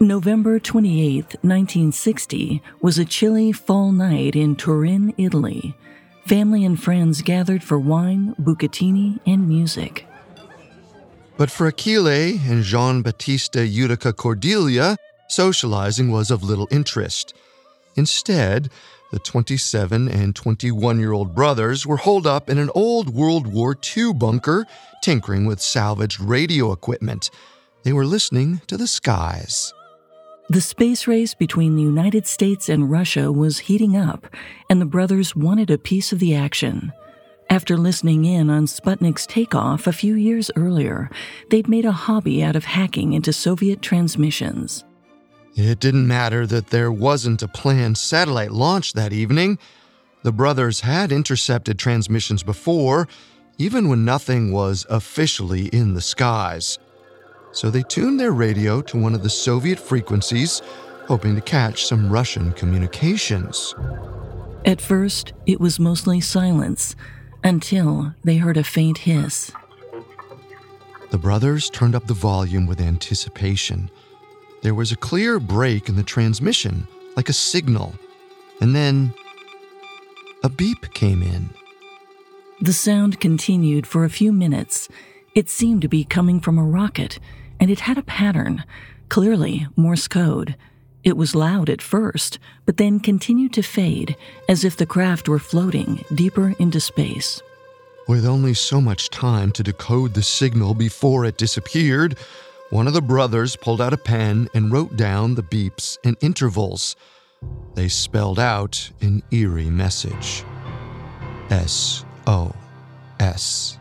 November 28, 1960, was a chilly fall night in Turin, Italy. Family and friends gathered for wine, bucatini, and music. But for Achille and Jean-Baptiste Utica Cordelia, socializing was of little interest. Instead, the 27 and 21-year-old brothers were holed up in an old World War II bunker, tinkering with salvaged radio equipment. They were listening to the skies. The space race between the United States and Russia was heating up, and the brothers wanted a piece of the action. After listening in on Sputnik's takeoff a few years earlier, they'd made a hobby out of hacking into Soviet transmissions. It didn't matter that there wasn't a planned satellite launch that evening. The brothers had intercepted transmissions before, even when nothing was officially in the skies. So they tuned their radio to one of the Soviet frequencies, hoping to catch some Russian communications. At first, it was mostly silence, until they heard a faint hiss. The brothers turned up the volume with anticipation. There was a clear break in the transmission, like a signal, and then a beep came in. The sound continued for a few minutes. It seemed to be coming from a rocket, and it had a pattern, clearly Morse code. It was loud at first, but then continued to fade, as if the craft were floating deeper into space. With only so much time to decode the signal before it disappeared, one of the brothers pulled out a pen and wrote down the beeps and intervals. They spelled out an eerie message. SOS.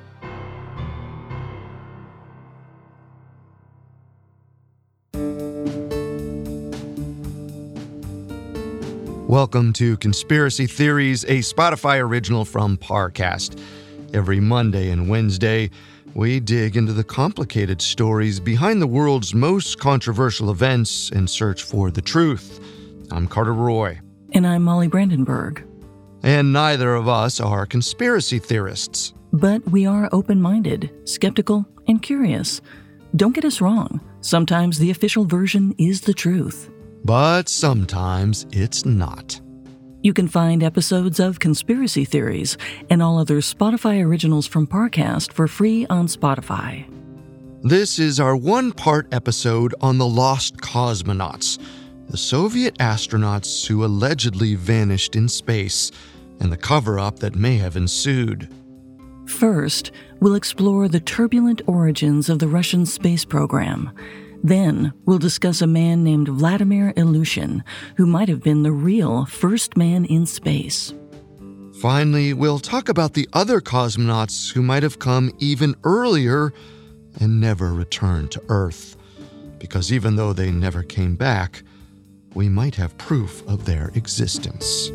Welcome to Conspiracy Theories, a Spotify original from Parcast. Every Monday and Wednesday, we dig into the complicated stories behind the world's most controversial events and search for the truth. I'm Carter Roy. And I'm Molly Brandenburg. And neither of us are conspiracy theorists. But we are open-minded, skeptical, and curious. Don't get us wrong. Sometimes the official version is the truth. But sometimes it's not. You can find episodes of Conspiracy Theories and all other Spotify originals from Parcast for free on Spotify. This is our one-part episode on the lost cosmonauts, the Soviet astronauts who allegedly vanished in space, and the cover-up that may have ensued. First, we'll explore the turbulent origins of the Russian space program. Then, we'll discuss a man named Vladimir Ilyushin, who might have been the real first man in space. Finally, we'll talk about the other cosmonauts who might have come even earlier and never returned to Earth. Because even though they never came back, we might have proof of their existence.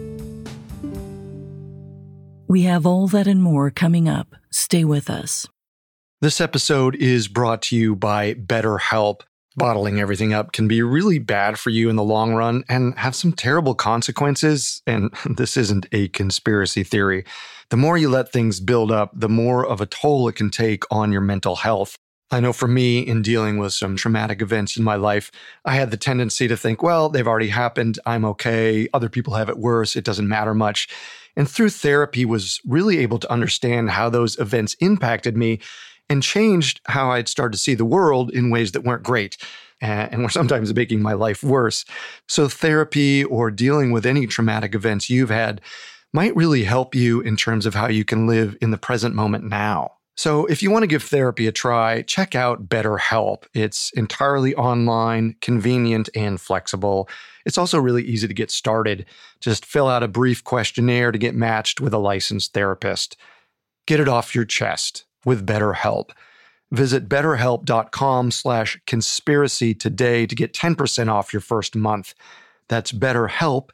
We have all that and more coming up. Stay with us. This episode is brought to you by BetterHelp. Bottling everything up can be really bad for you in the long run and have some terrible consequences. And this isn't a conspiracy theory. The more you let things build up, the more of a toll it can take on your mental health. I know for me, in dealing with some traumatic events in my life, I had the tendency to think, well, they've already happened. I'm okay. Other people have it worse. It doesn't matter much. And through therapy, was really able to understand how those events impacted me and changed how I'd started to see the world in ways that weren't great and were sometimes making my life worse. So therapy or dealing with any traumatic events you've had might really help you in terms of how you can live in the present moment now. So if you want to give therapy a try, check out BetterHelp. It's entirely online, convenient, and flexible. It's also really easy to get started. Just fill out a brief questionnaire to get matched with a licensed therapist. Get it off your chest with BetterHelp. Visit betterhelp.com/conspiracy today to get 10% off your first month. That's BetterHelp,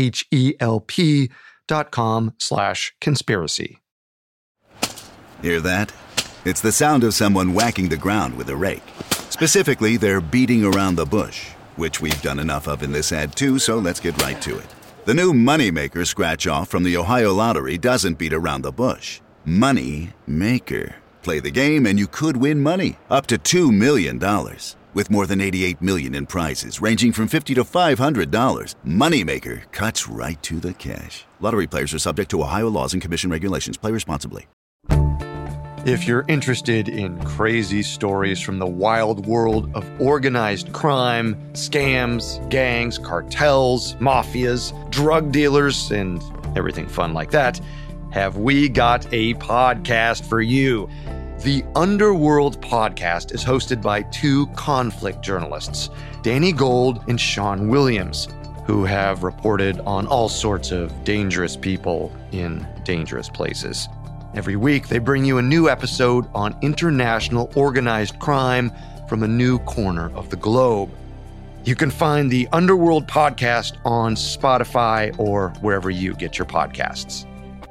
HELP.com/conspiracy. Hear that? It's the sound of someone whacking the ground with a rake. Specifically, they're beating around the bush, which we've done enough of in this ad too, so let's get right to it. The new Moneymaker scratch-off from the Ohio Lottery doesn't beat around the bush. Money Maker. Play the game and you could win money, up to $2 million. With more than $88 million in prizes ranging from $50 to $500, Moneymaker cuts right to the cash. Lottery players are subject to Ohio laws and commission regulations. Play responsibly. If you're interested in crazy stories from the wild world of organized crime, scams, gangs, cartels, mafias, drug dealers, and everything fun like that, have we got a podcast for you. The Underworld podcast is hosted by two conflict journalists, Danny Gold and Sean Williams, who have reported on all sorts of dangerous people in dangerous places. Every week, they bring you a new episode on international organized crime from a new corner of the globe. You can find the Underworld podcast on Spotify or wherever you get your podcasts.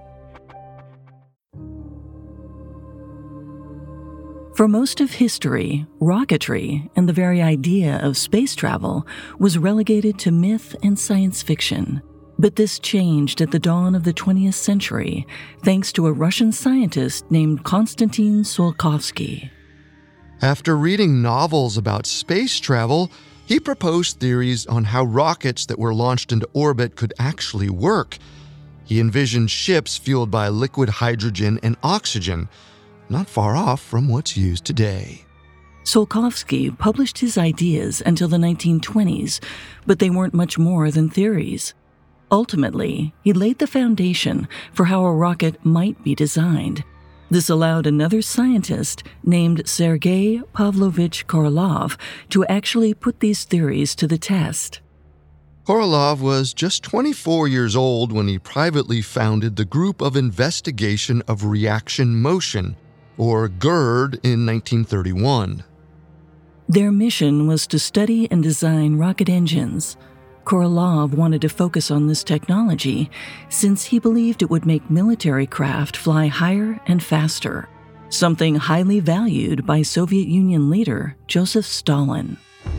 For most of history, rocketry and the very idea of space travel was relegated to myth and science fiction. But this changed at the dawn of the 20th century, thanks to a Russian scientist named Konstantin Tsiolkovsky. After reading novels about space travel, he proposed theories on how rockets that were launched into orbit could actually work. He envisioned ships fueled by liquid hydrogen and oxygen, not far off from what's used today. Tsiolkovsky published his ideas until the 1920s, but they weren't much more than theories. Ultimately, he laid the foundation for how a rocket might be designed. This allowed another scientist named Sergei Pavlovich Korolev to actually put these theories to the test. Korolev was just 24 years old when he privately founded the Group of Investigation of Reaction Motion, or GERD, in 1931. Their mission was to study and design rocket engines. Korolev wanted to focus on this technology since he believed it would make military craft fly higher and faster, something highly valued by Soviet Union leader Joseph Stalin.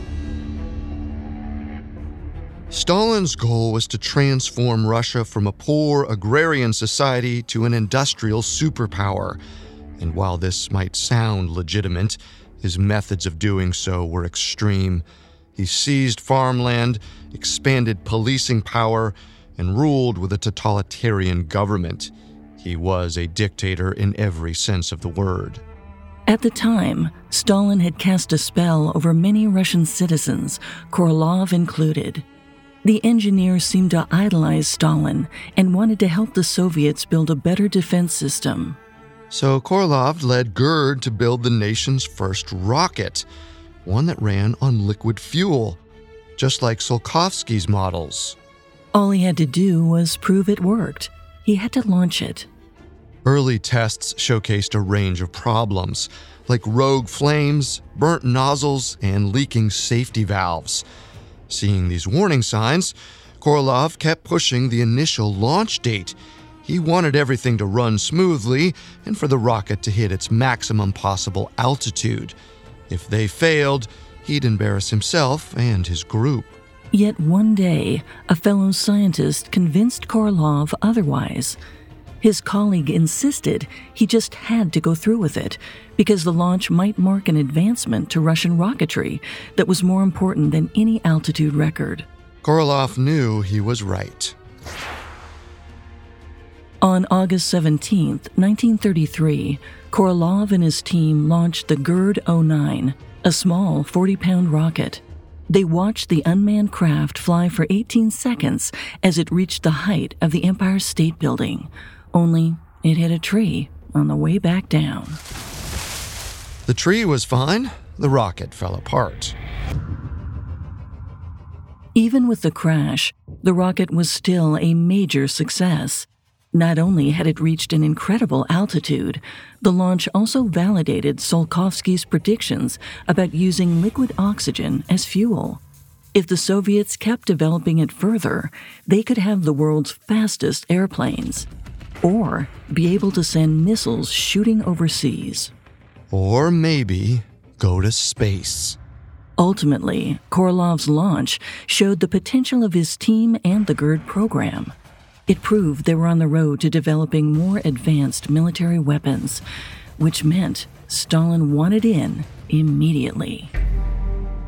Stalin's goal was to transform Russia from a poor agrarian society to an industrial superpower. And while this might sound legitimate, his methods of doing so were extreme. He seized farmland, expanded policing power, and ruled with a totalitarian government. He was a dictator in every sense of the word. At the time, Stalin had cast a spell over many Russian citizens, Korolev included. The engineers seemed to idolize Stalin and wanted to help the Soviets build a better defense system. So Korolev led GERD to build the nation's first rocket, one that ran on liquid fuel, just like Tsiolkovsky's models. All he had to do was prove it worked. He had to launch it. Early tests showcased a range of problems, like rogue flames, burnt nozzles, and leaking safety valves. Seeing these warning signs, Korolev kept pushing the initial launch date. He wanted everything to run smoothly and for the rocket to hit its maximum possible altitude. If they failed, he'd embarrass himself and his group. Yet one day, a fellow scientist convinced Korolev otherwise. His colleague insisted he just had to go through with it because the launch might mark an advancement to Russian rocketry that was more important than any altitude record. Korolev knew he was right. On August 17, 1933, Korolev and his team launched the GERD-09, a small 40-pound rocket. They watched the unmanned craft fly for 18 seconds as it reached the height of the Empire State Building. Only it hit a tree on the way back down. The tree was fine. The rocket fell apart. Even with the crash, the rocket was still a major success. Not only had it reached an incredible altitude, the launch also validated Tsiolkovsky's predictions about using liquid oxygen as fuel. If the Soviets kept developing it further, they could have the world's fastest airplanes, or be able to send missiles shooting overseas. Or maybe go to space. Ultimately, Korolev's launch showed the potential of his team and the GERD program. It proved they were on the road to developing more advanced military weapons, which meant Stalin wanted in immediately.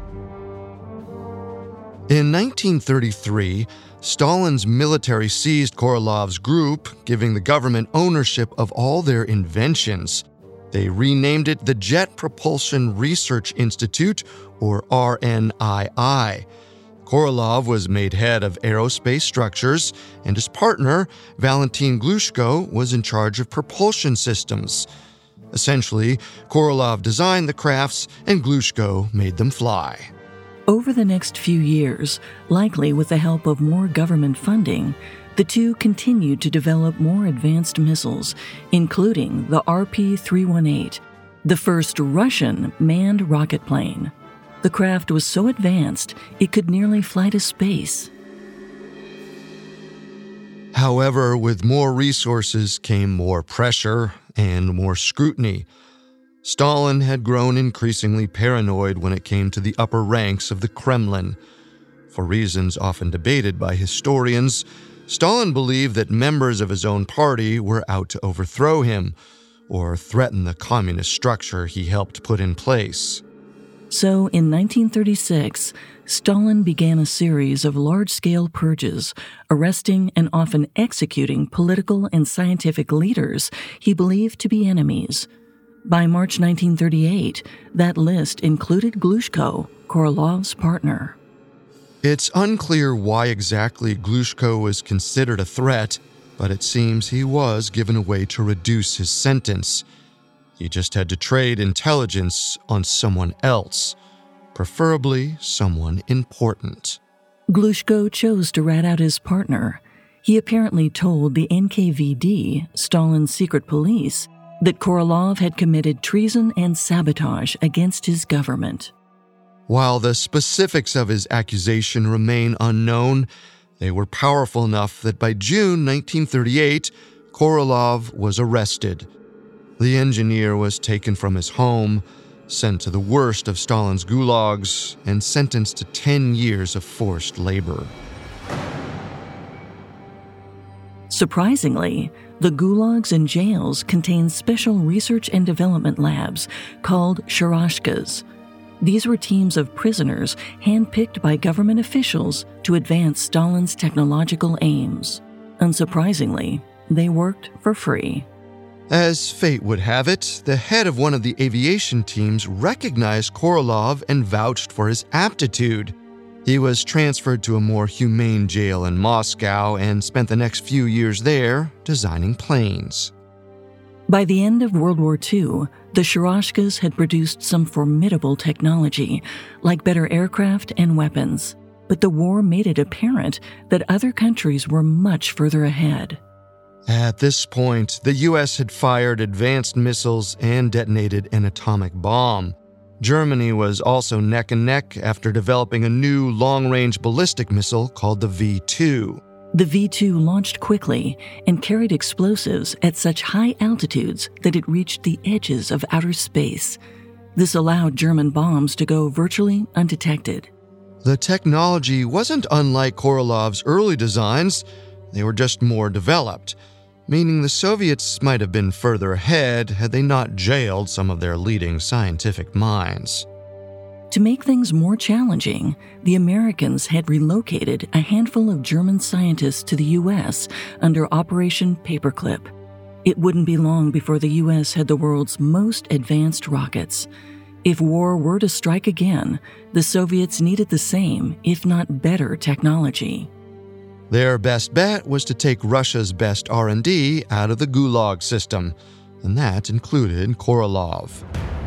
In 1933, Stalin's military seized Korolov's group, giving the government ownership of all their inventions. They renamed it the Jet Propulsion Research Institute, or RNII. Korolev was made head of aerospace structures, and his partner, Valentin Glushko, was in charge of propulsion systems. Essentially, Korolev designed the crafts and Glushko made them fly. Over the next few years, likely with the help of more government funding, the two continued to develop more advanced missiles, including the RP-318, the first Russian manned rocket plane. The craft was so advanced, it could nearly fly to space. However, with more resources came more pressure and more scrutiny. Stalin had grown increasingly paranoid when it came to the upper ranks of the Kremlin. For reasons often debated by historians, Stalin believed that members of his own party were out to overthrow him or threaten the communist structure he helped put in place. So, in 1936, Stalin began a series of large-scale purges, arresting and often executing political and scientific leaders he believed to be enemies. By March 1938, that list included Glushko, Korolev's partner. It's unclear why exactly Glushko was considered a threat, but it seems he was given a way to reduce his sentence. He just had to trade intelligence on someone else, preferably someone important. Glushko chose to rat out his partner. He apparently told the NKVD, Stalin's secret police, that Korolev had committed treason and sabotage against his government. While the specifics of his accusation remain unknown, they were powerful enough that by June 1938, Korolev was arrested. The engineer was taken from his home, sent to the worst of Stalin's gulags, and sentenced to 10 years of forced labor. Surprisingly, the gulags and jails contained special research and development labs called Sharashkas. These were teams of prisoners handpicked by government officials to advance Stalin's technological aims. Unsurprisingly, they worked for free. As fate would have it, the head of one of the aviation teams recognized Korolev and vouched for his aptitude. He was transferred to a more humane jail in Moscow and spent the next few years there designing planes. By the end of World War II, the Sharashkas had produced some formidable technology, like better aircraft and weapons. But the war made it apparent that other countries were much further ahead. At this point, the U.S. had fired advanced missiles and detonated an atomic bomb. Germany was also neck and neck after developing a new long-range ballistic missile called the V-2. The V-2 launched quickly and carried explosives at such high altitudes that it reached the edges of outer space. This allowed German bombs to go virtually undetected. The technology wasn't unlike Korolev's early designs. They were just more developed, meaning the Soviets might have been further ahead had they not jailed some of their leading scientific minds. To make things more challenging, the Americans had relocated a handful of German scientists to the U.S. under Operation Paperclip. It wouldn't be long before the U.S. had the world's most advanced rockets. If war were to strike again, the Soviets needed the same, if not better, technology. Their best bet was to take Russia's best R&D out of the Gulag system, and that included Korolev.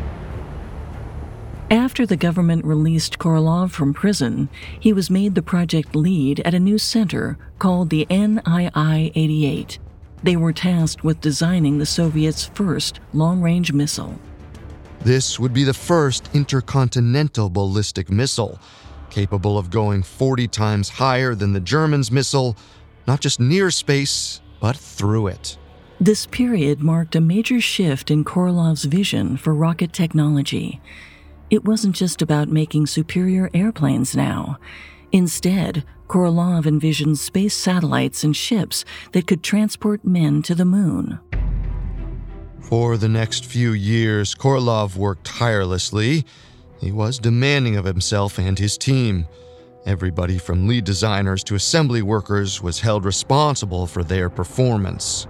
After the government released Korolev from prison, he was made the project lead at a new center called the NII-88. They were tasked with designing the Soviets' first long-range missile. This would be the first intercontinental ballistic missile, capable of going 40 times higher than the Germans' missile, not just near space, but through it. This period marked a major shift in Korolev's vision for rocket technology. It wasn't just about making superior airplanes now. Instead, Korolev envisioned space satellites and ships that could transport men to the moon. For the next few years, Korolev worked tirelessly. He was demanding of himself and his team. Everybody from lead designers to assembly workers was held responsible for their performance.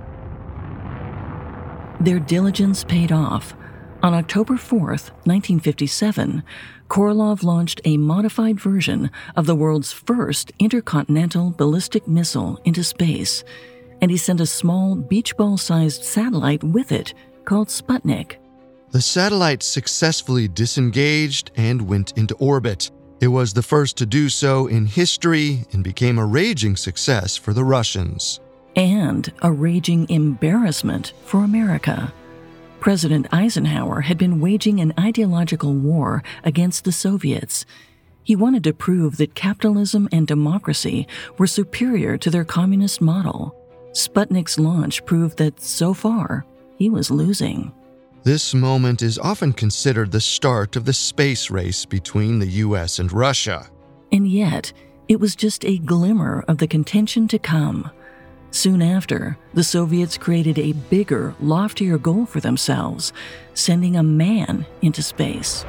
Their diligence paid off. On October 4th, 1957, Korolev launched a modified version of the world's first intercontinental ballistic missile into space, and he sent a small beach ball-sized satellite with it called Sputnik. The satellite successfully disengaged and went into orbit. It was the first to do so in history and became a raging success for the Russians. And a raging embarrassment for America. President Eisenhower had been waging an ideological war against the Soviets. He wanted to prove that capitalism and democracy were superior to their communist model. Sputnik's launch proved that, so far, he was losing. This moment is often considered the start of the space race between the U.S. and Russia. And yet, it was just a glimmer of the contention to come. Soon after, the Soviets created a bigger, loftier goal for themselves, sending a man into space.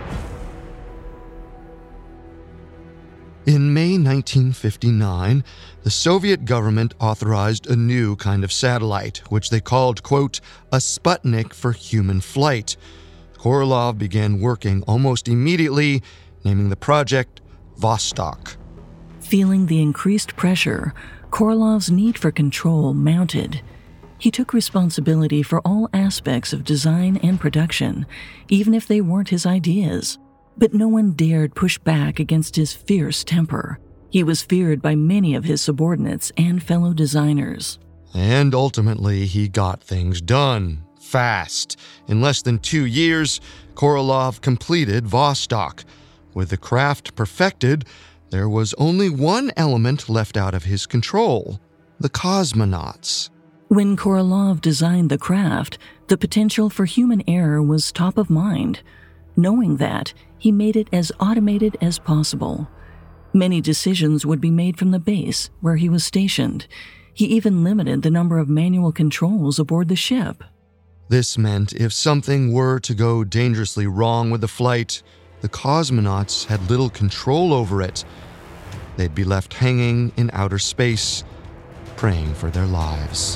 In May 1959, the Soviet government authorized a new kind of satellite, which they called, quote, a Sputnik for human flight. Korolev began working almost immediately, naming the project Vostok. Feeling the increased pressure, Korolev's need for control mounted. He took responsibility for all aspects of design and production, even if they weren't his ideas. But no one dared push back against his fierce temper. He was feared by many of his subordinates and fellow designers. And ultimately, he got things done, fast. In less than 2 years, Korolev completed Vostok. With the craft perfected, there was only one element left out of his control: the cosmonauts. When Korolev designed the craft, the potential for human error was top of mind. Knowing that, he made it as automated as possible. Many decisions would be made from the base where he was stationed. He even limited the number of manual controls aboard the ship. This meant if something were to go dangerously wrong with the flight, the cosmonauts had little control over it. They'd be left hanging in outer space, praying for their lives.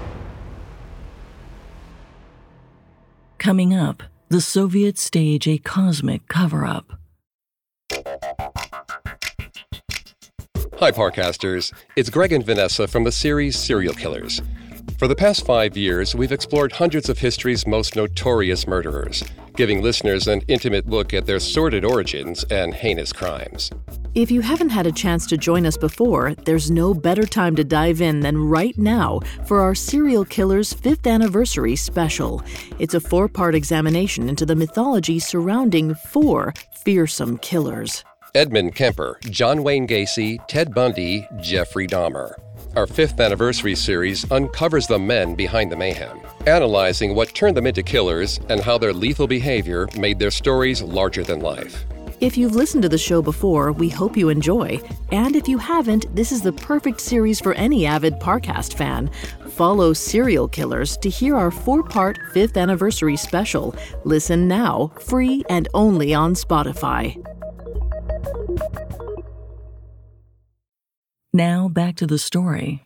Coming up, the Soviets stage a cosmic cover-up. Hi, Parcasters. It's Greg and Vanessa from the series Serial Killers. For the past 5 years, we've explored hundreds of history's most notorious murderers, giving listeners an intimate look at their sordid origins and heinous crimes. If you haven't had a chance to join us before, there's no better time to dive in than right now for our Serial Killers 5th Anniversary Special. It's a 4-part examination into the mythology surrounding 4 fearsome killers. Edmund Kemper, John Wayne Gacy, Ted Bundy, Jeffrey Dahmer. Our 5th Anniversary series uncovers the men behind the mayhem, analyzing what turned them into killers and how their lethal behavior made their stories larger than life. If you've listened to the show before, we hope you enjoy. And if you haven't, this is the perfect series for any avid Parcast fan. Follow Serial Killers to hear our 4-part 5th Anniversary Special. Listen now, free and only on Spotify. Now back to the story.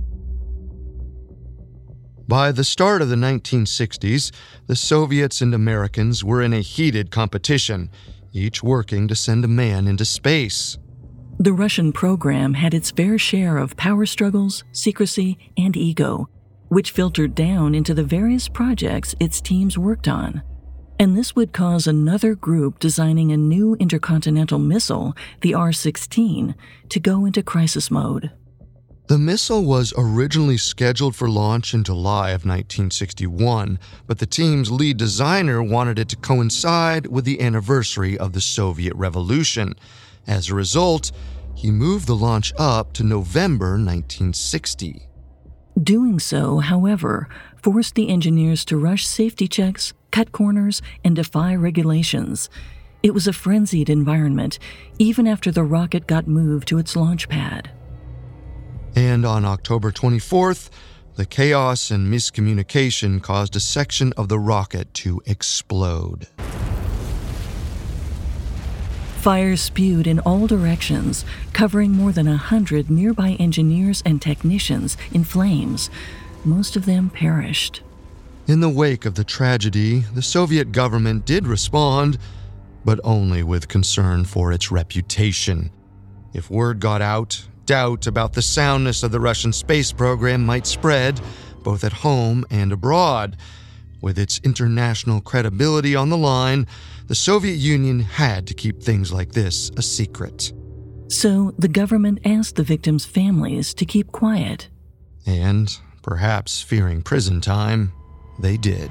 By the start of the 1960s, the Soviets and Americans were in a heated competition, each working to send a man into space. The Russian program had its fair share of power struggles, secrecy, and ego, which filtered down into the various projects its teams worked on. And this would cause another group designing a new intercontinental missile, the R-16, to go into crisis mode. The missile was originally scheduled for launch in July of 1961, but the team's lead designer wanted it to coincide with the anniversary of the Soviet Revolution. As a result, he moved the launch up to November 1960. Doing so, however, forced the engineers to rush safety checks, cut corners, and defy regulations. It was a frenzied environment, even after the rocket got moved to its launch pad. And on October 24th, the chaos and miscommunication caused a section of the rocket to explode. Fire spewed in all directions, covering more than 100 nearby engineers and technicians in flames. Most of them perished. In the wake of the tragedy, the Soviet government did respond, but only with concern for its reputation. If word got out, doubt about the soundness of the Russian space program might spread, both at home and abroad. With its international credibility on the line, the Soviet Union had to keep things like this a secret. So the government asked the victims' families to keep quiet. And, perhaps fearing prison time, they did.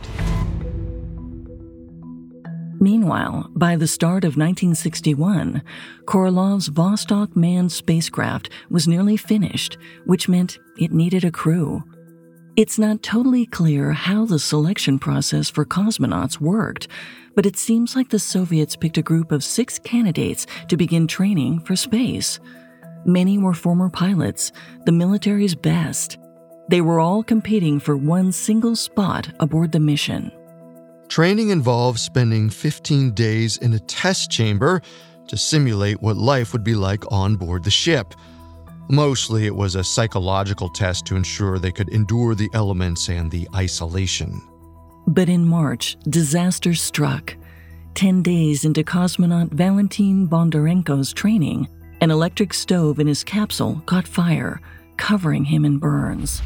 Meanwhile, by the start of 1961, Korolov's Vostok manned spacecraft was nearly finished, which meant it needed a crew. It's not totally clear how the selection process for cosmonauts worked, but it seems like the Soviets picked a group of 6 candidates to begin training for space. Many were former pilots, the military's best. They were all competing for one single spot aboard the mission. Training involved spending 15 days in a test chamber to simulate what life would be like on board the ship. Mostly it was a psychological test to ensure they could endure the elements and the isolation. But in March, disaster struck. 10 days into cosmonaut Valentin Bondarenko's training, an electric stove in his capsule caught fire, covering him in burns.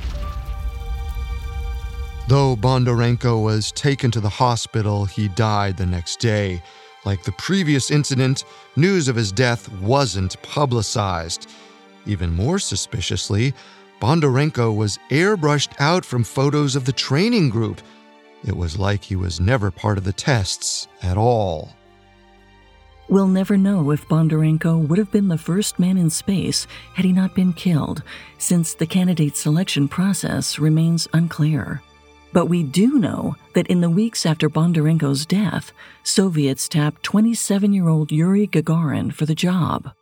Though Bondarenko was taken to the hospital, he died the next day. Like the previous incident, news of his death wasn't publicized. Even more suspiciously, Bondarenko was airbrushed out from photos of the training group. It was like he was never part of the tests at all. We'll never know if Bondarenko would have been the first man in space had he not been killed, since the candidate selection process remains unclear. But we do know that in the weeks after Bondarenko's death, Soviets tapped 27-year-old Yuri Gagarin for the job.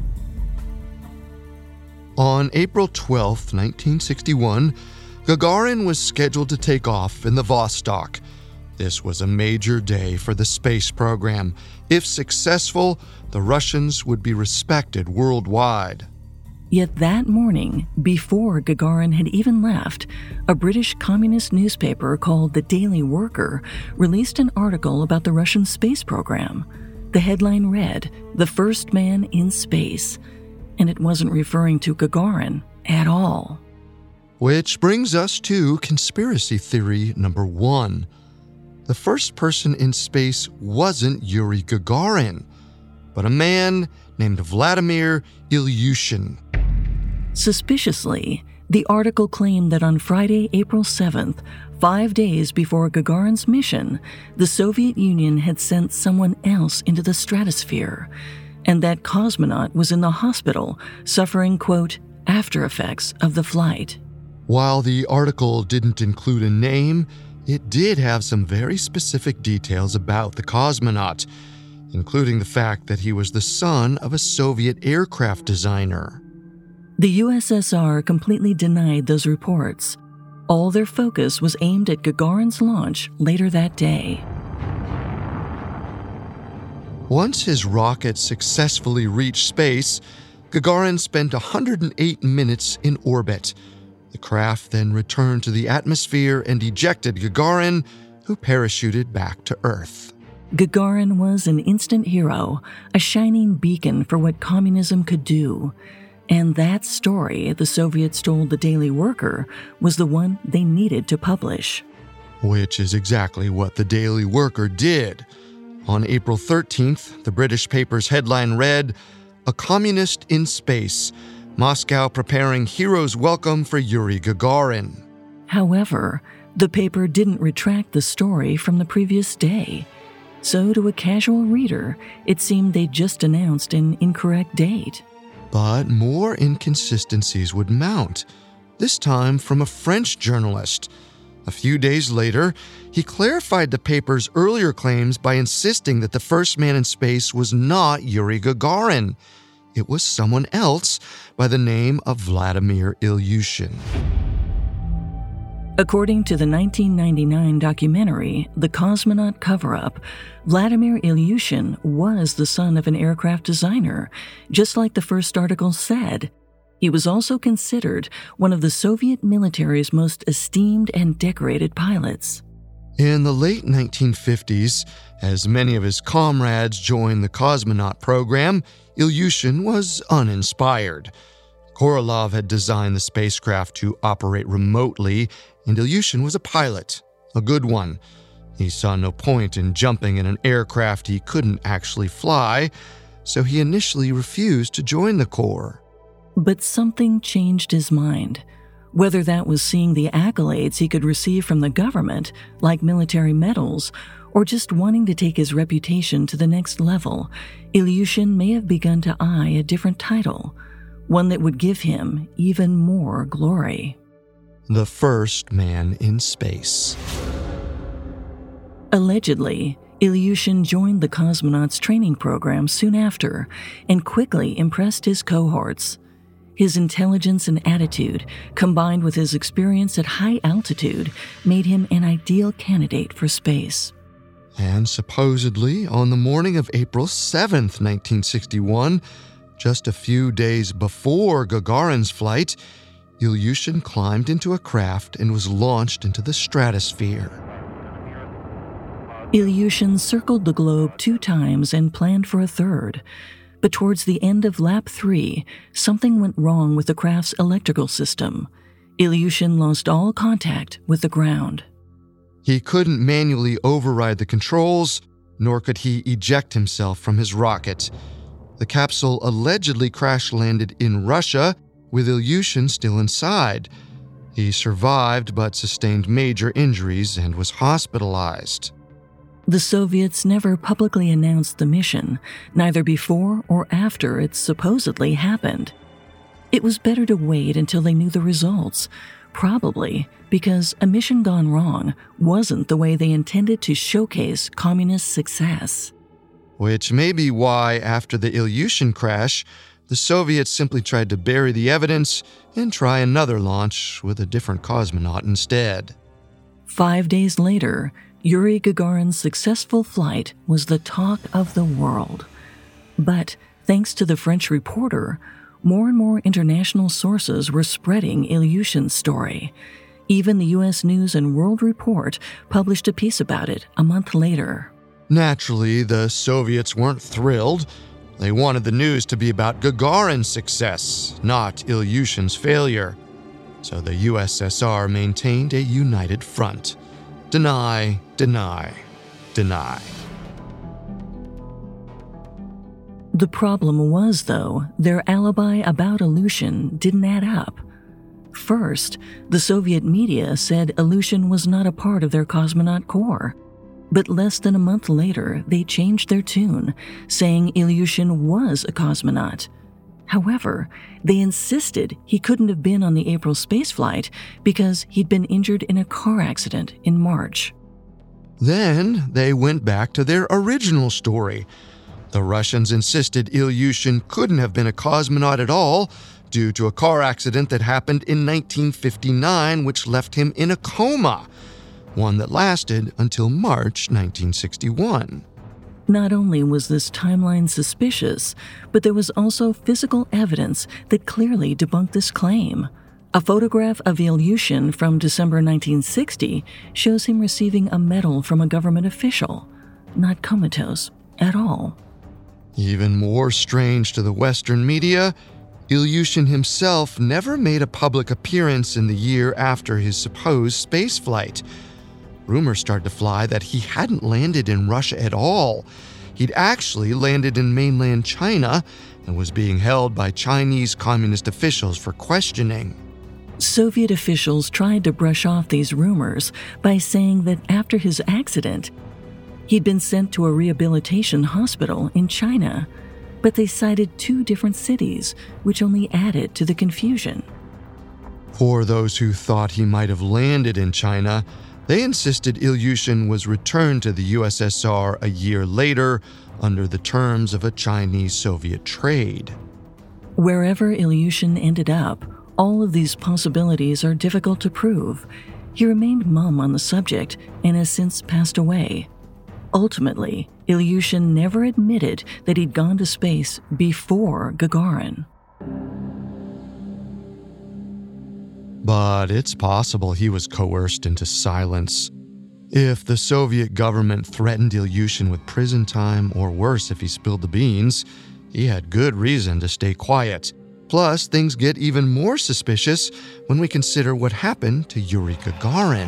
On April 12, 1961, Gagarin was scheduled to take off in the Vostok. This was a major day for the space program. If successful, the Russians would be respected worldwide. Yet that morning, before Gagarin had even left, a British communist newspaper called The Daily Worker released an article about the Russian space program. The headline read, "The First Man in Space," and it wasn't referring to Gagarin at all. Which brings us to conspiracy theory number 1. The first person in space wasn't Yuri Gagarin, but a man named Vladimir Ilyushin. Suspiciously, the article claimed that on Friday, April 7th, 5 days before Gagarin's mission, the Soviet Union had sent someone else into the stratosphere, and that cosmonaut was in the hospital suffering, quote, after effects of the flight. While the article didn't include a name, it did have some very specific details about the cosmonaut, including the fact that he was the son of a Soviet aircraft designer. The USSR completely denied those reports. All their focus was aimed at Gagarin's launch later that day. Once his rocket successfully reached space, Gagarin spent 108 minutes in orbit. The craft then returned to the atmosphere and ejected Gagarin, who parachuted back to Earth. Gagarin was an instant hero, a shining beacon for what communism could do. And that story the Soviets told the Daily Worker was the one they needed to publish. Which is exactly what the Daily Worker did. On April 13th, the British paper's headline read, "A Communist in Space, Moscow Preparing Hero's Welcome for Yuri Gagarin." However, the paper didn't retract the story from the previous day. So to a casual reader, it seemed they'd just announced an incorrect date. But more inconsistencies would mount, this time from a French journalist. A few days later, he clarified the paper's earlier claims by insisting that the first man in space was not Yuri Gagarin. It was someone else by the name of Vladimir Ilyushin. According to the 1999 documentary, The Cosmonaut Cover-Up, Vladimir Ilyushin was the son of an aircraft designer, just like the first article said. He was also considered one of the Soviet military's most esteemed and decorated pilots. In the late 1950s, as many of his comrades joined the cosmonaut program, Ilyushin was uninspired. Korolev had designed the spacecraft to operate remotely, and Ilyushin was a pilot, a good one. He saw no point in jumping in an aircraft he couldn't actually fly, so he initially refused to join the Corps. But something changed his mind. Whether that was seeing the accolades he could receive from the government, like military medals, or just wanting to take his reputation to the next level, Ilyushin may have begun to eye a different title, one that would give him even more glory. The first man in space. Allegedly, Ilyushin joined the cosmonauts training program soon after and quickly impressed his cohorts. His intelligence and attitude, combined with his experience at high altitude, made him an ideal candidate for space. And supposedly, on the morning of April 7th, 1961, just a few days before Gagarin's flight, Ilyushin climbed into a craft and was launched into the stratosphere. Ilyushin circled the globe 2 times and planned for a third. But towards the end of lap 3, something went wrong with the craft's electrical system. Ilyushin lost all contact with the ground. He couldn't manually override the controls, nor could he eject himself from his rocket. The capsule allegedly crash-landed in Russia, with Ilyushin still inside. He survived but sustained major injuries and was hospitalized. The Soviets never publicly announced the mission, neither before or after it supposedly happened. It was better to wait until they knew the results, probably because a mission gone wrong wasn't the way they intended to showcase communist success. Which may be why, after the Ilyushin crash, the Soviets simply tried to bury the evidence and try another launch with a different cosmonaut instead. 5 days later, Yuri Gagarin's successful flight was the talk of the world. But thanks to the French Reporter, more and more international sources were spreading Ilyushin's story. Even the U.S. News and World Report published a piece about it a month later. Naturally, the Soviets weren't thrilled. They wanted the news to be about Gagarin's success, not Ilyushin's failure. So the USSR maintained a united front. Deny, deny, deny. The problem was, though, their alibi about Ilyushin didn't add up. First, the Soviet media said Ilyushin was not a part of their cosmonaut corps. But less than a month later, they changed their tune, saying Ilyushin was a cosmonaut. However, they insisted he couldn't have been on the April spaceflight because he'd been injured in a car accident in March. Then they went back to their original story. The Russians insisted Ilyushin couldn't have been a cosmonaut at all due to a car accident that happened in 1959, which left him in a coma, one that lasted until March 1961. Not only was this timeline suspicious, but there was also physical evidence that clearly debunked this claim. A photograph of Ilyushin from December 1960 shows him receiving a medal from a government official, not comatose at all. Even more strange to the Western media, Ilyushin himself never made a public appearance in the year after his supposed spaceflight. Rumors started to fly that he hadn't landed in Russia at all. He'd actually landed in mainland China and was being held by Chinese communist officials for questioning. Soviet officials tried to brush off these rumors by saying that after his accident, he'd been sent to a rehabilitation hospital in China, but they cited 2 different cities, which only added to the confusion. For those who thought he might have landed in China, they insisted Ilyushin was returned to the USSR a year later under the terms of a Chinese-Soviet trade. Wherever Ilyushin ended up, all of these possibilities are difficult to prove. He remained mum on the subject and has since passed away. Ultimately, Ilyushin never admitted that he'd gone to space before Gagarin. But it's possible he was coerced into silence. If the Soviet government threatened Ilyushin with prison time, or worse if he spilled the beans, he had good reason to stay quiet. Plus, things get even more suspicious when we consider what happened to Yuri Gagarin.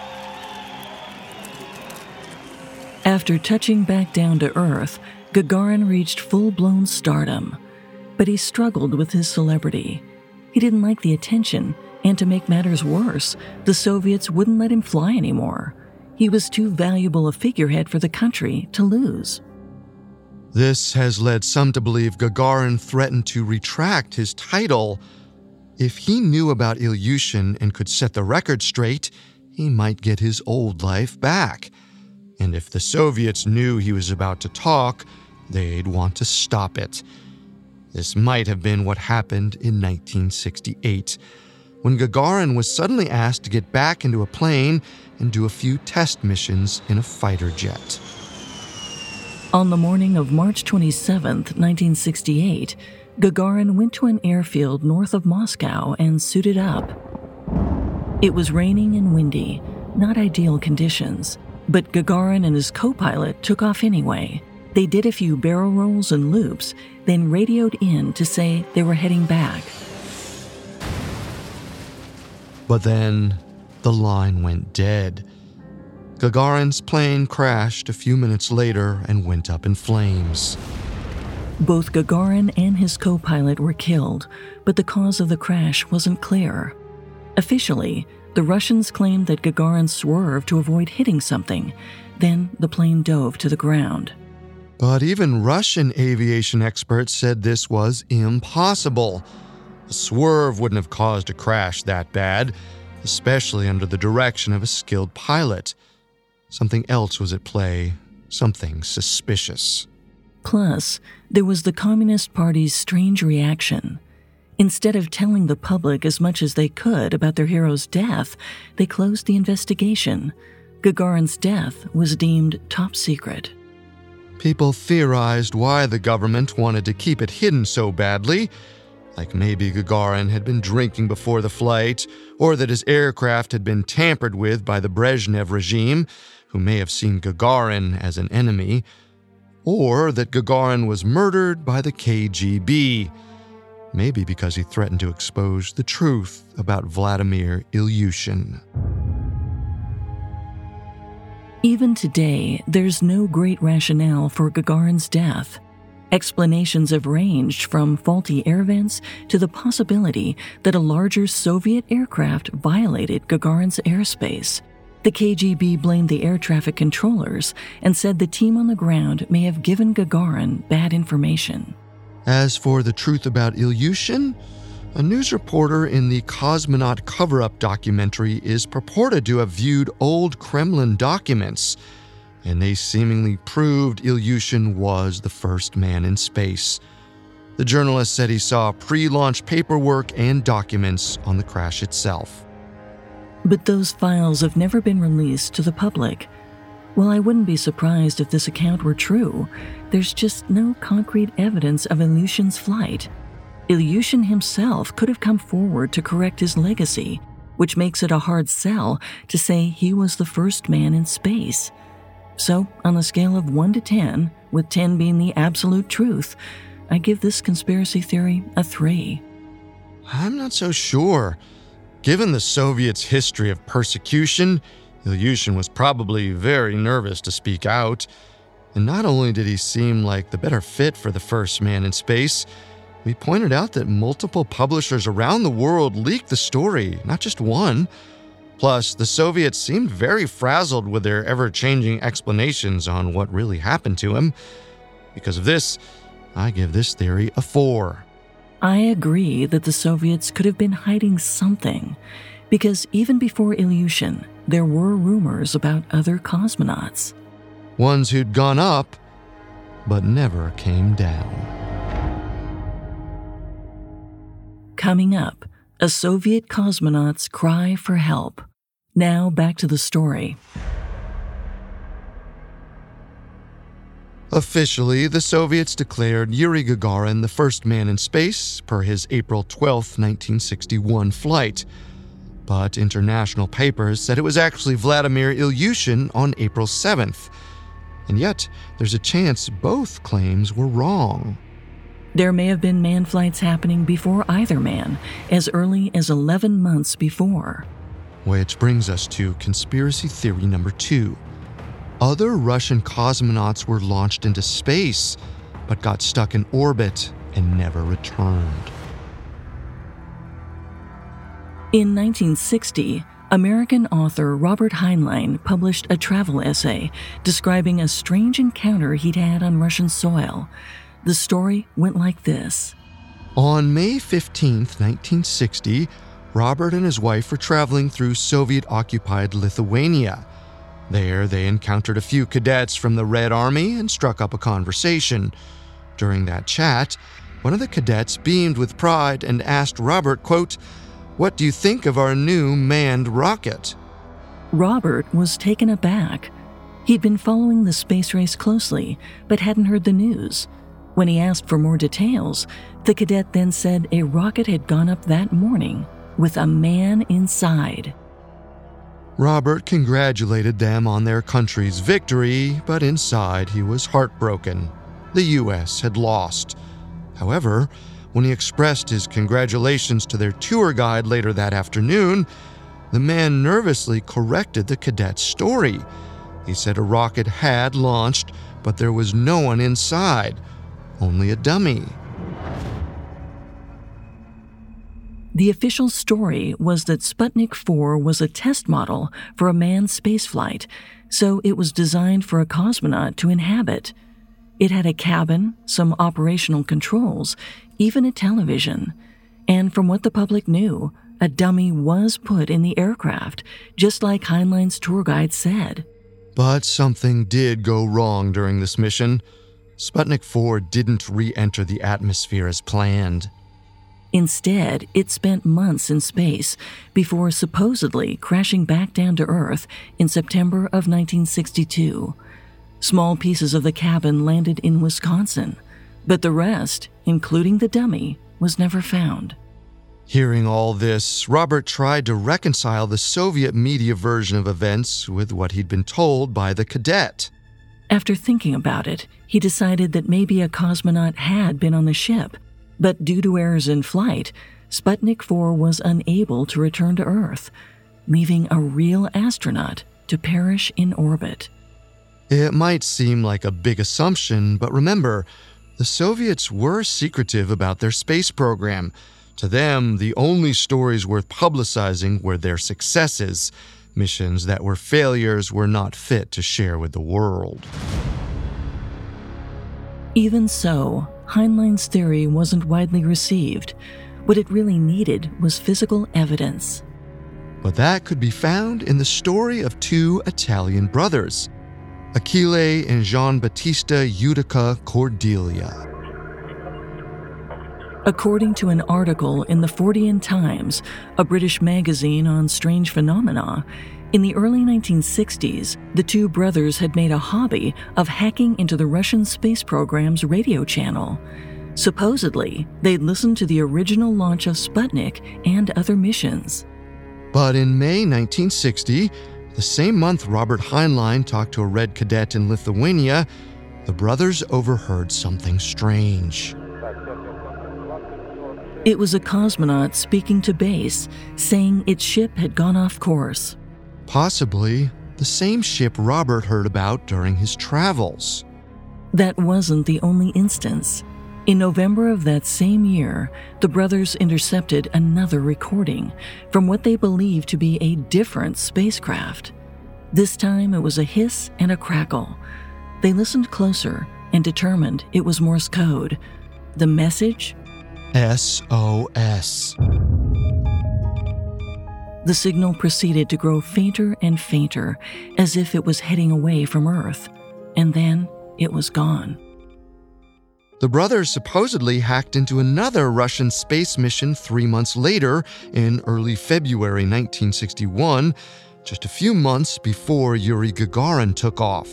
After touching back down to Earth, Gagarin reached full-blown stardom. But he struggled with his celebrity. He didn't like the attention, and to make matters worse, the Soviets wouldn't let him fly anymore. He was too valuable a figurehead for the country to lose. This has led some to believe Gagarin threatened to retract his title. If he knew about Ilyushin and could set the record straight, he might get his old life back. And if the Soviets knew he was about to talk, they'd want to stop it. This might have been what happened in 1968, when Gagarin was suddenly asked to get back into a plane and do a few test missions in a fighter jet. On the morning of March 27, 1968, Gagarin went to an airfield north of Moscow and suited up. It was raining and windy, not ideal conditions, but Gagarin and his co-pilot took off anyway. They did a few barrel rolls and loops, then radioed in to say they were heading back. But then the line went dead. Gagarin's plane crashed a few minutes later and went up in flames. Both Gagarin and his co-pilot were killed, but the cause of the crash wasn't clear. Officially, the Russians claimed that Gagarin swerved to avoid hitting something. Then the plane dove to the ground. But even Russian aviation experts said this was impossible. A swerve wouldn't have caused a crash that bad, especially under the direction of a skilled pilot. Something else was at play, something suspicious. Plus, there was the Communist Party's strange reaction. Instead of telling the public as much as they could about their hero's death, they closed the investigation. Gagarin's death was deemed top secret. People theorized why the government wanted to keep it hidden so badly, like maybe Gagarin had been drinking before the flight, or that his aircraft had been tampered with by the Brezhnev regime, who may have seen Gagarin as an enemy, or that Gagarin was murdered by the KGB, maybe because he threatened to expose the truth about Vladimir Ilyushin. Even today, there's no great rationale for Gagarin's death. Explanations have ranged from faulty air vents to the possibility that a larger Soviet aircraft violated Gagarin's airspace. The KGB blamed the air traffic controllers and said the team on the ground may have given Gagarin bad information. As for the truth about Ilyushin, a news reporter in the Cosmonaut cover-up documentary is purported to have viewed old Kremlin documents, and they seemingly proved Ilyushin was the first man in space. The journalist said he saw pre-launch paperwork and documents on the crash itself. But those files have never been released to the public. While I wouldn't be surprised if this account were true, there's just no concrete evidence of Ilyushin's flight. Ilyushin himself could have come forward to correct his legacy, which makes it a hard sell to say he was the first man in space. So, on a scale of 1 to 10, with 10 being the absolute truth, I give this conspiracy theory a 3. I'm not so sure. Given the Soviets' history of persecution, Ilyushin was probably very nervous to speak out. And not only did he seem like the better fit for the first man in space, we pointed out that multiple publishers around the world leaked the story, not just one. Plus, the Soviets seemed very frazzled with their ever-changing explanations on what really happened to him. Because of this, I give this theory a 4. I agree that the Soviets could have been hiding something, because even before Ilyushin, there were rumors about other cosmonauts. Ones who'd gone up, but never came down. Coming up, a Soviet cosmonaut's cry for help. Now back to the story. Officially, the Soviets declared Yuri Gagarin the first man in space per his April 12, 1961 flight. But international papers said it was actually Vladimir Ilyushin on April 7th. And yet, there's a chance both claims were wrong. There may have been manned flights happening before either man, as early as 11 months before. Which brings us to conspiracy theory number 2. Other Russian cosmonauts were launched into space, but got stuck in orbit and never returned. In 1960, American author Robert Heinlein published a travel essay describing a strange encounter he'd had on Russian soil. The story went like this. On May 15, 1960, Robert and his wife were traveling through Soviet-occupied Lithuania. There, they encountered a few cadets from the Red Army and struck up a conversation. During that chat, one of the cadets beamed with pride and asked Robert, quote, "What do you think of our new manned rocket?" Robert was taken aback. He'd been following the space race closely, but hadn't heard the news. When he asked for more details, the cadet then said a rocket had gone up that morning with a man inside. Robert congratulated them on their country's victory, but inside he was heartbroken. The U.S. had lost. However, when he expressed his congratulations to their tour guide later that afternoon, the man nervously corrected the cadet's story. He said a rocket had launched, but there was no one inside, only a dummy. The official story was that Sputnik 4 was a test model for a manned spaceflight, so it was designed for a cosmonaut to inhabit. It had a cabin, some operational controls, even a television. And from what the public knew, a dummy was put in the aircraft, just like Heinlein's tour guide said. But something did go wrong during this mission. Sputnik 4 didn't re-enter the atmosphere as planned. Instead, it spent months in space before supposedly crashing back down to Earth in September of 1962. Small pieces of the cabin landed in Wisconsin, but the rest, including the dummy, was never found. Hearing all this, Robert tried to reconcile the Soviet media version of events with what he'd been told by the cadet. After thinking about it, he decided that maybe a cosmonaut had been on the ship, but due to errors in flight, Sputnik 4 was unable to return to Earth, leaving a real astronaut to perish in orbit. It might seem like a big assumption, but remember, the Soviets were secretive about their space program. To them, the only stories worth publicizing were their successes. Missions that were failures were not fit to share with the world. Even so, Heinlein's theory wasn't widely received. What it really needed was physical evidence. But that could be found in the story of two Italian brothers, Achille and Giambattista Judica Cordelia. According to an article in the Fortean Times, a British magazine on strange phenomena, in the early 1960s, the two brothers had made a hobby of hacking into the Russian space program's radio channel. Supposedly, they'd listened to the original launch of Sputnik and other missions. But in May 1960, the same month Robert Heinlein talked to a Red Cadet in Lithuania, the brothers overheard something strange. It was a cosmonaut speaking to base, saying its ship had gone off course. Possibly the same ship Robert heard about during his travels. That wasn't the only instance. In November of that same year, the brothers intercepted another recording from what they believed to be a different spacecraft. This time it was a hiss and a crackle. They listened closer and determined it was Morse code. The message? SOS. The signal proceeded to grow fainter and fainter, as if it was heading away from Earth, and then it was gone. The brothers supposedly hacked into another Russian space mission 3 months later, in early February 1961, just a few months before Yuri Gagarin took off.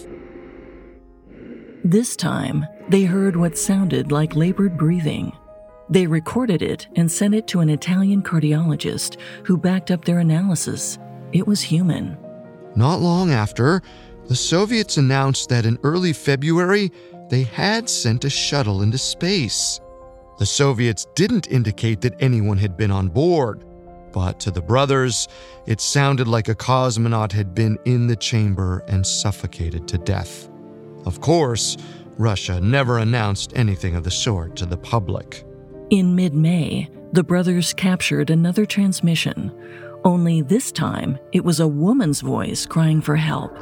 This time, they heard what sounded like labored breathing. They recorded it and sent it to an Italian cardiologist who backed up their analysis. It was human. Not long after, the Soviets announced that in early February, they had sent a shuttle into space. The Soviets didn't indicate that anyone had been on board, but to the brothers, it sounded like a cosmonaut had been in the chamber and suffocated to death. Of course, Russia never announced anything of the sort to the public. In mid-May, the brothers captured another transmission, only this time it was a woman's voice crying for help.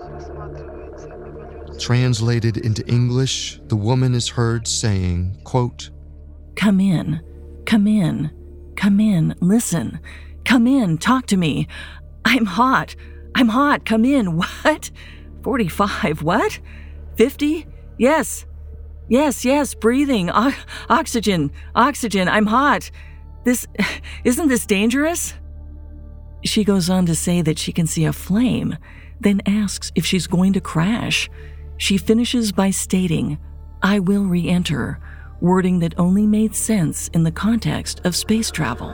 Translated into English, the woman is heard saying, quote, Come in, come in, come in, listen, come in, talk to me. I'm hot, come in, what? 45, what? 50? Yes, breathing, oxygen, I'm hot. Isn't this dangerous? She goes on to say that she can see a flame, then asks if she's going to crash. She finishes by stating, I will re-enter, wording that only made sense in the context of space travel.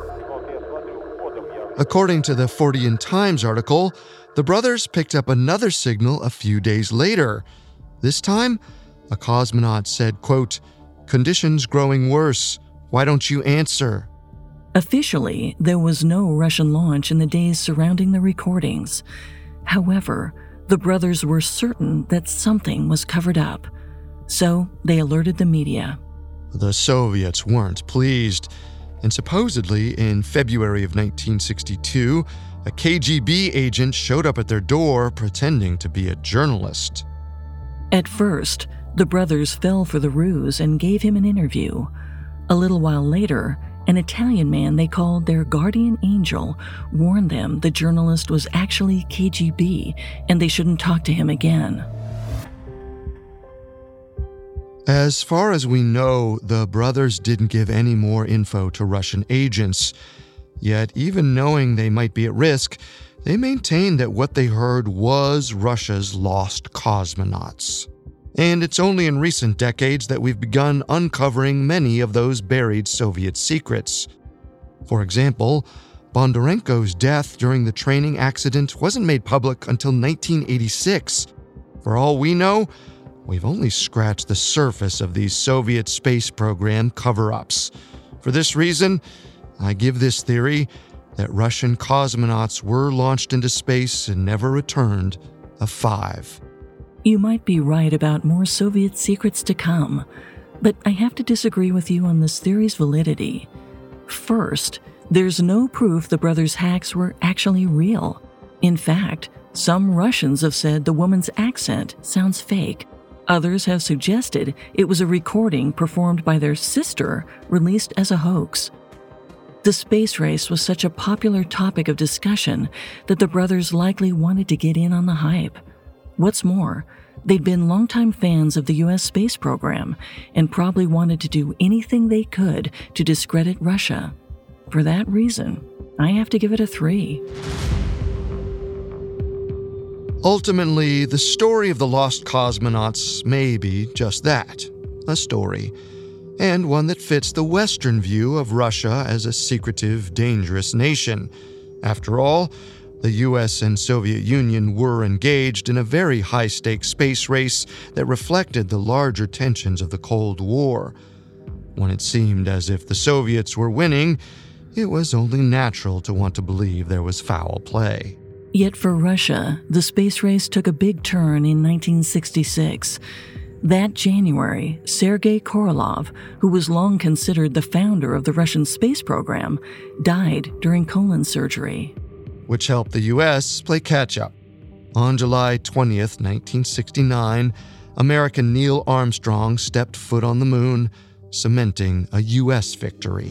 According to the Fortean Times article, the brothers picked up another signal a few days later. This time, a cosmonaut said, quote, Conditions growing worse. Why don't you answer? Officially, there was no Russian launch in the days surrounding the recordings. However, the brothers were certain that something was covered up. So they alerted the media. The Soviets weren't pleased, and supposedly in February of 1962, a KGB agent showed up at their door pretending to be a journalist. At first, the brothers fell for the ruse and gave him an interview. A little while later, an Italian man they called their guardian angel warned them the journalist was actually KGB and they shouldn't talk to him again. As far as we know, the brothers didn't give any more info to Russian agents. Yet, even knowing they might be at risk, they maintained that what they heard was Russia's lost cosmonauts. And it's only in recent decades that we've begun uncovering many of those buried Soviet secrets. For example, Bondarenko's death during the training accident wasn't made public until 1986. For all we know, we've only scratched the surface of these Soviet space program cover-ups. For this reason, I give this theory that Russian cosmonauts were launched into space and never returned a 5. You might be right about more Soviet secrets to come, but I have to disagree with you on this theory's validity. First, there's no proof the brothers' hacks were actually real. In fact, some Russians have said the woman's accent sounds fake. Others have suggested it was a recording performed by their sister, released as a hoax. The space race was such a popular topic of discussion that the brothers likely wanted to get in on the hype. What's more, they'd been longtime fans of the U.S. space program and probably wanted to do anything they could to discredit Russia. For that reason, I have to give it a 3. Ultimately, the story of the lost cosmonauts may be just that, a story, and one that fits the Western view of Russia as a secretive, dangerous nation. After all, the US and Soviet Union were engaged in a very high-stakes space race that reflected the larger tensions of the Cold War. When it seemed as if the Soviets were winning, it was only natural to want to believe there was foul play. Yet for Russia, the space race took a big turn in 1966. That January, Sergei Korolev, who was long considered the founder of the Russian space program, died during colon surgery, which helped the U.S. play catch-up. On July 20th, 1969, American Neil Armstrong stepped foot on the moon, cementing a U.S. victory.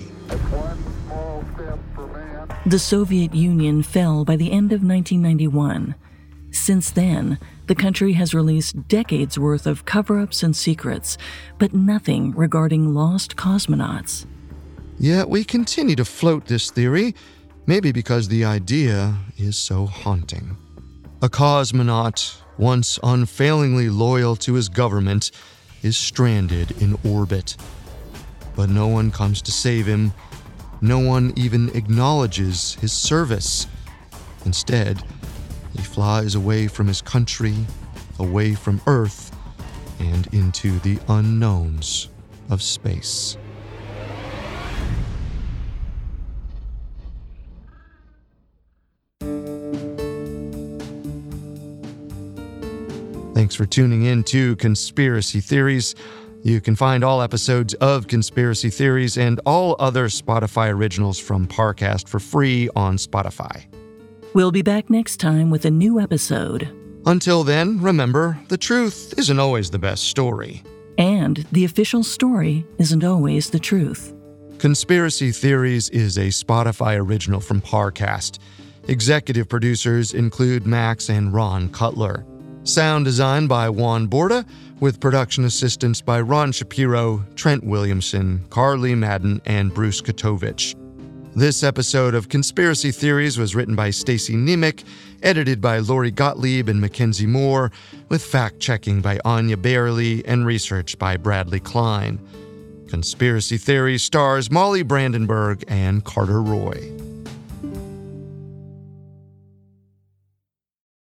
The Soviet Union fell by the end of 1991. Since then, the country has released decades' worth of cover-ups and secrets, but nothing regarding lost cosmonauts. Yet we continue to float this theory, Maybe because the idea is so haunting. A cosmonaut, once unfailingly loyal to his government, is stranded in orbit. But no one comes to save him. No one even acknowledges his service. Instead, he flies away from his country, away from Earth, and into the unknowns of space. Thanks for tuning in to Conspiracy Theories. You can find all episodes of Conspiracy Theories and all other Spotify originals from Parcast for free on Spotify. We'll be back next time with a new episode. Until then, remember, the truth isn't always the best story. And the official story isn't always the truth. Conspiracy Theories is a Spotify original from Parcast. Executive producers include Max and Ron Cutler. Sound design by Juan Borda, with production assistance by Ron Shapiro, Trent Williamson, Carly Madden, and Bruce Katovich. This episode of Conspiracy Theories was written by Stacy Nemec, edited by Lori Gottlieb and Mackenzie Moore, with fact-checking by Anya Bailey and research by Bradley Klein. Conspiracy Theories stars Molly Brandenburg and Carter Roy.